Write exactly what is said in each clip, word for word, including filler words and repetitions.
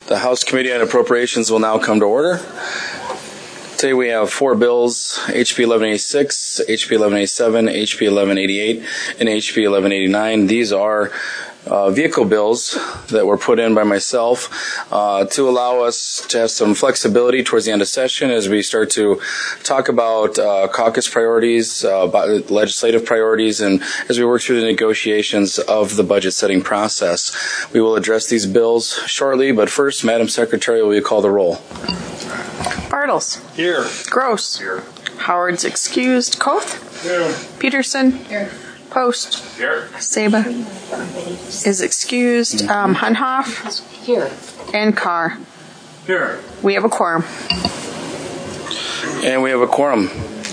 The House Committee on Appropriations will now come to order. Today we have four bills, H B eleven eighty-six, H B eleven eighty-seven, H B eleven eighty-eight, and H B eleven eighty-nine. These are uh, vehicle bills that were put in by myself uh, to allow us to have some flexibility towards the end of session as we start to talk about uh, caucus priorities, uh, legislative priorities, and as we work through the negotiations of the budget setting process. We will address these bills shortly, but first, Madam Secretary, will you call the roll? Bartles. Here. Gross. Here. Howard's excused. Koth. Here. Peterson. Here. Post. Here. Saba is excused. Um, Hunhoff. Here. And Carr. Here. We have a quorum. And we have a quorum.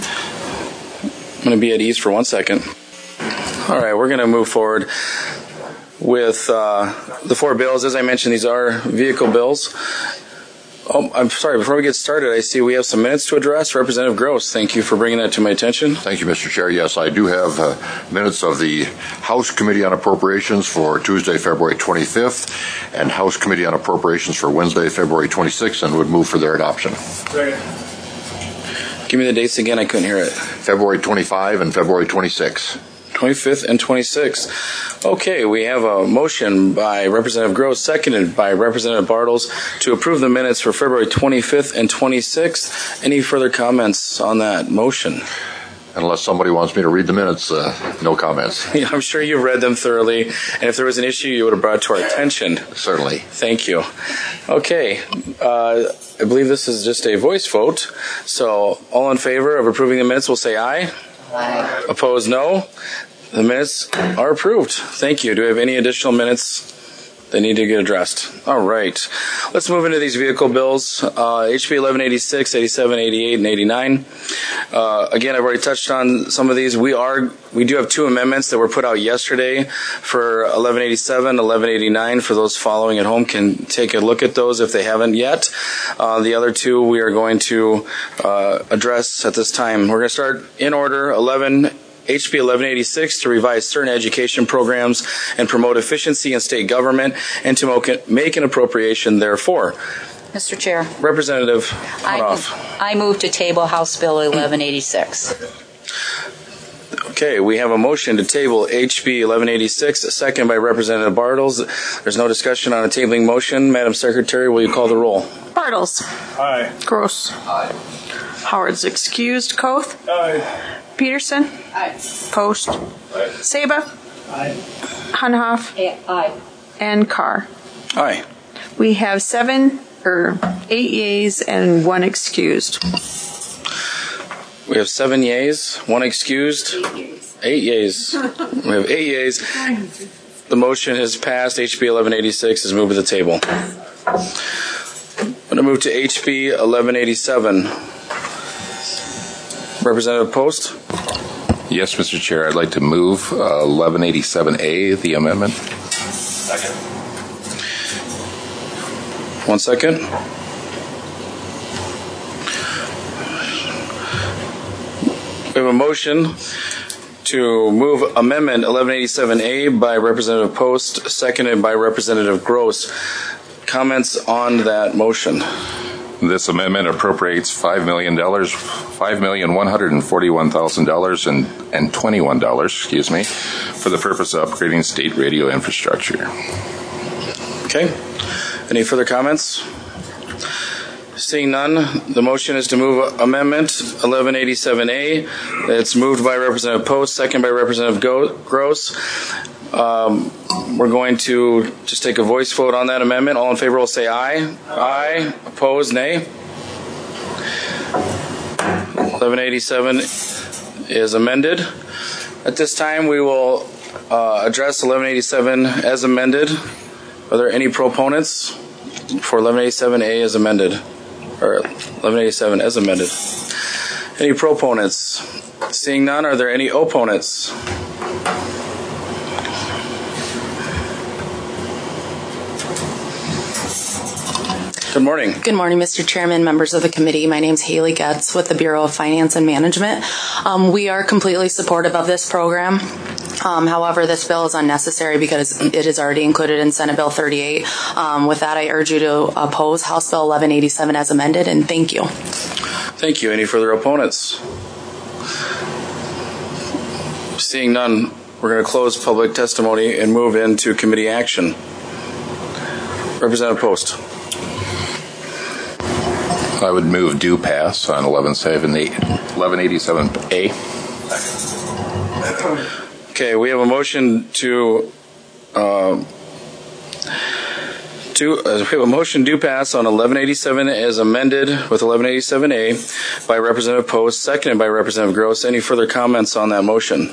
I'm going to be at ease for one second. All right, we're going to move forward with uh, the four bills. As I mentioned, these are vehicle bills. Oh, I'm sorry. Before we get started, I see we have some minutes to address. Representative Gross, thank you for bringing that to my attention. Thank you, Mister Chair. Yes, I do have uh, minutes of the House Committee on Appropriations for Tuesday, February twenty-fifth, and House Committee on Appropriations for Wednesday, February twenty-sixth, and would move for their adoption. Second. Give me the dates again. I couldn't hear it. February twenty-fifth and February twenty-sixth. twenty-fifth and twenty-sixth. Okay, we have a motion by Representative Gross, seconded by Representative Bartles, to approve the minutes for February twenty-fifth and twenty-sixth. Any further comments on that motion? Unless somebody wants me to read the minutes, uh, no comments. Yeah, I'm sure you read them thoroughly, and if there was an issue, you would have brought it to our attention. Certainly. Thank you. Okay, uh, I believe this is just a voice vote, so all in favor of approving the minutes will say aye. Aye. Opposed, no. The minutes are approved. Thank you. Do we have any additional minutes that need to get addressed? All right. Let's move into these vehicle bills. Uh, H B eleven eighty-six, eighty-seven, eighty-eight, and eighty-nine. Uh, again, I've already touched on some of these. We are we do have two amendments that were put out yesterday for eleven eighty-seven, eleven eighty-nine. For those following at home, can take a look at those if they haven't yet. Uh, the other two we are going to uh, address at this time. We're going to start in order. eleven H B eleven eighty-six to revise certain education programs and promote efficiency in state government and to make an appropriation therefore. Mister Chair. Representative I move, I move to table House Bill eleven eighty-six. Okay, we have a motion to table H B eleven eighty-six, a second by Representative Bartles. There's no discussion on a tabling motion. Madam Secretary, will you call the roll? Bartles. Aye. Gross. Aye. Howard's excused. Koth. Aye. Peterson. Aye. Post. Aye. Saba. Aye. Hunhoff. Aye. And Carr. Aye. We have seven or eight yeas and one excused. We have seven yeas, one excused. Eight yeas. We have eight yeas. The motion has passed. H B eleven eighty-six is moved to the table. I'm going to move to H B eleven eighty-seven. Representative Post? Yes, Mister Chair. I'd like to move uh, eleven eighty-seven A, the amendment. Second. One second. We have a motion to move Amendment eleven eighty-seven A by Representative Post, seconded by Representative Gross. Comments on that motion? This amendment appropriates five million dollars, five million one hundred forty-one thousand dollars and and twenty-one dollars, excuse me, for the purpose of upgrading state radio infrastructure. Okay. Any further comments? Seeing none, the motion is to move Amendment eleven eighty-seven A. It's moved by Representative Post, second by Representative Go- Gross. Um, we're going to just take a voice vote on that amendment. All in favor will say aye. Aye. Opposed, nay. eleven eighty-seven is amended. At this time, we will uh, address eleven eighty-seven as amended. Are there any proponents for eleven eighty-seven A as amended? Or eleven eighty-seven as amended? Any proponents? Seeing none, are there any opponents? Good morning. Good morning, Mister Chairman, members of the committee. My name is Haley Getz with the Bureau of Finance and Management. Um, we are completely supportive of this program. Um, however, this bill is unnecessary because it is already included in Senate Bill thirty-eight. Um, with that, I urge you to oppose House Bill eleven eighty-seven as amended, and thank you. Thank you. Any further opponents? Seeing none, we're going to close public testimony and move into committee action. Representative Post. I would move due pass on eleven eighty-seven A. Okay, we have a motion to uh, to uh, we have a motion due pass on eleven eighty-seven as amended with eleven eighty-seven A by Representative Post, seconded by Representative Gross. Any further comments on that motion?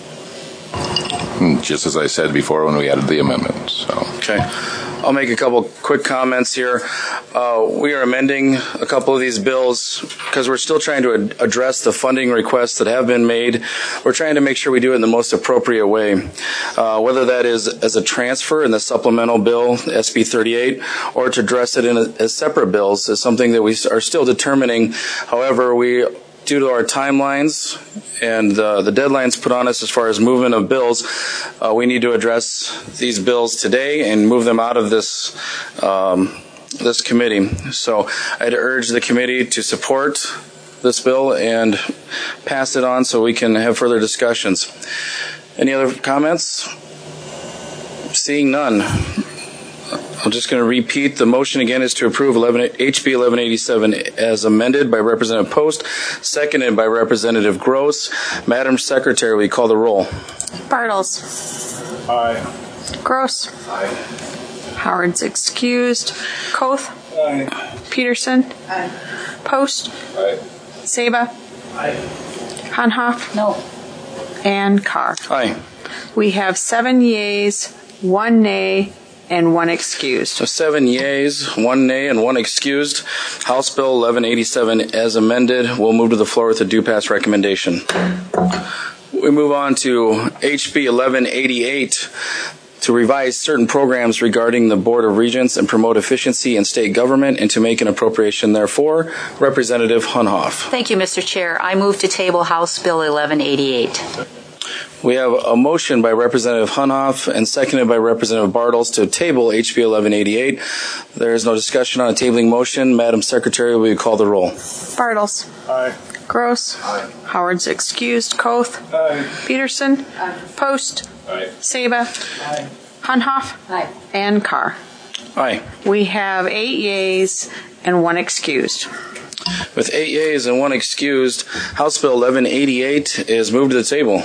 Just as I said before when we added the amendment. So. Okay. I'll make a couple quick comments here. Uh, we are amending a couple of these bills because we're still trying to ad- address the funding requests that have been made. We're trying to make sure we do it in the most appropriate way, uh, whether that is as a transfer in the supplemental bill, S B thirty-eight, or to address it in a, as separate bills is something that we are still determining. However, we due to our timelines and uh, the deadlines put on us as far as movement of bills, uh, we need to address these bills today and move them out of this um, this committee. So I'd urge the committee to support this bill and pass it on so we can have further discussions. Any other comments? Seeing none. I'm just going to repeat the motion again is to approve H B eleven eighty-seven as amended by Representative Post, seconded by Representative Gross. Madam Secretary, will you call the roll? Bartles. Aye. Gross. Aye. Howard's excused. Koth. Aye. Peterson. Aye. Post. Aye. Saba. Aye. Hanhoff. No. And Carr. Aye. We have seven yeas, one nay, and one excused. So seven yeas, one nay, and one excused. House Bill eleven eighty-seven as amended. We'll move to the floor with a due pass recommendation. We move on to H B eleven eighty-eight to revise certain programs regarding the Board of Regents and promote efficiency in state government and to make an appropriation therefore. Representative Hunhoff. Thank you, Mister Chair. I move to table House Bill eleven eighty-eight. We have a motion by Representative Hunhoff and seconded by Representative Bartles to table H B eleven eighty-eight. There is no discussion on a tabling motion. Madam Secretary, will you call the roll? Bartles. Aye. Gross. Aye. Howard's excused. Koth. Aye. Peterson. Aye. Post. Aye. Saba. Aye. Hunhoff. Aye. And Carr. Aye. We have eight yeas and one excused. With eight yeas and one excused, House Bill eleven eighty-eight is moved to the table.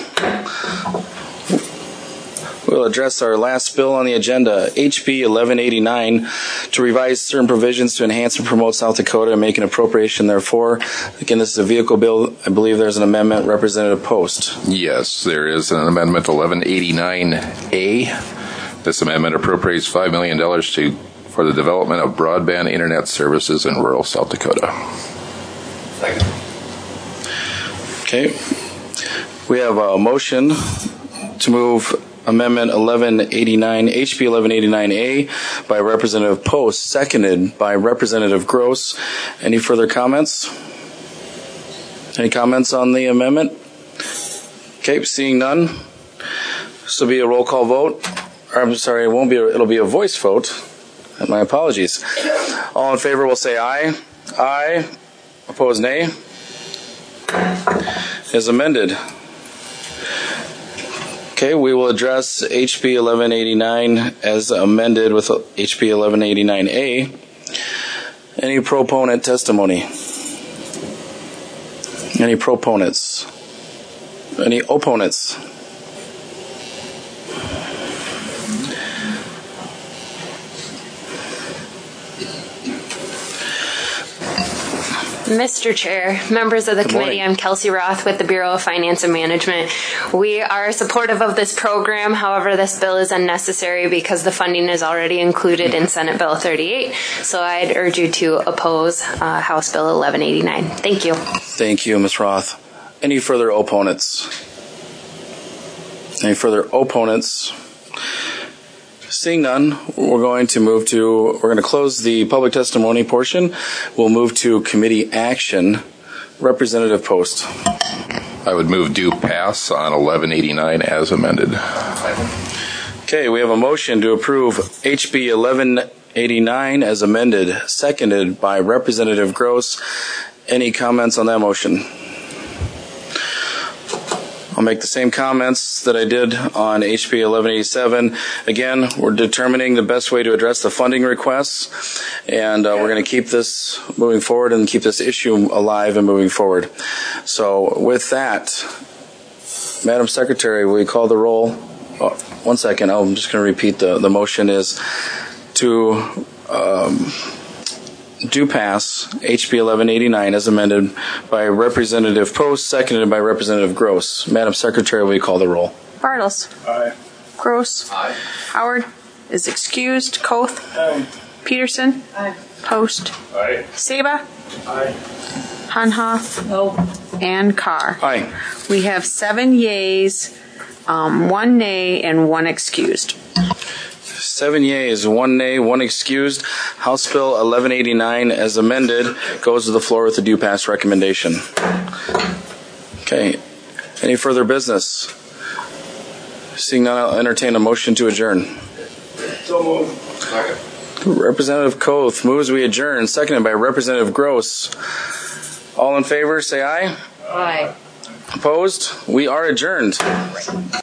We'll address our last bill on the agenda, H B eleven eighty-nine, to revise certain provisions to enhance and promote South Dakota and make an appropriation therefore. Again, this is a vehicle bill. I believe there's an amendment. Representative Post. Yes, there is an amendment eleven eighty-nine A. This amendment appropriates five million dollars to for the development of broadband internet services in rural South Dakota. Second. Okay. We have a motion to move Amendment eleven eighty-nine, H B eleven eighty-nine A by Representative Post, seconded by Representative Gross. Any further comments? Any comments on the amendment? Okay, seeing none. This will be a roll call vote. Or, I'm sorry, it won't be. A, it'll be a voice vote. My apologies. All in favor will say aye. Aye. Opposed, nay. Is amended. Okay, we will address H B eleven eighty-nine as amended with H B eleven eighty-nine A. Any proponent testimony? Any proponents? Any opponents? Mister Chair, members of the Good committee, morning. I'm Kelsey Roth with the Bureau of Finance and Management. We are supportive of this program. However, this bill is unnecessary because the funding is already included in Senate Bill thirty-eight. So I'd urge you to oppose uh, House Bill eleven eighty-nine. Thank you. Thank you, Miz Roth. Any further opponents? Any further opponents? Seeing none, we're going to move to, we're going to close the public testimony portion. We'll move to committee action. Representative Post. I I would move due pass on eleven eighty-nine as amended. Okay, we have a motion to approve H B eleven eighty-nine as amended, seconded by Representative Gross. Any comments on that motion? I'll make the same comments that I did on H B eleven eighty-seven. Again, we're determining the best way to address the funding requests, and uh, we're going to keep this moving forward and keep this issue alive and moving forward. So with that, Madam Secretary, will you call the roll? Oh, one second, I'm just going to repeat the, the motion is to um, do pass H B eleven eighty-nine as amended by Representative Post, seconded by Representative Gross. Madam Secretary, will you call the roll? Bartles. Aye. Gross. Aye. Howard is excused. Koth. Aye. Peterson. Aye. Post. Aye. Seba. Aye. Hanhoff. No. And Carr. Aye. We have seven yeas, um, one nay, and one excused. Seven yeas, one nay, one excused. House Bill eleven eighty-nine as amended goes to the floor with a due pass recommendation. Okay. Any further business? Seeing none, I'll entertain a motion to adjourn. So moved. Second. Representative Koth moves we adjourn, seconded by Representative Gross. All in favor, say aye. Aye. Opposed? We are adjourned.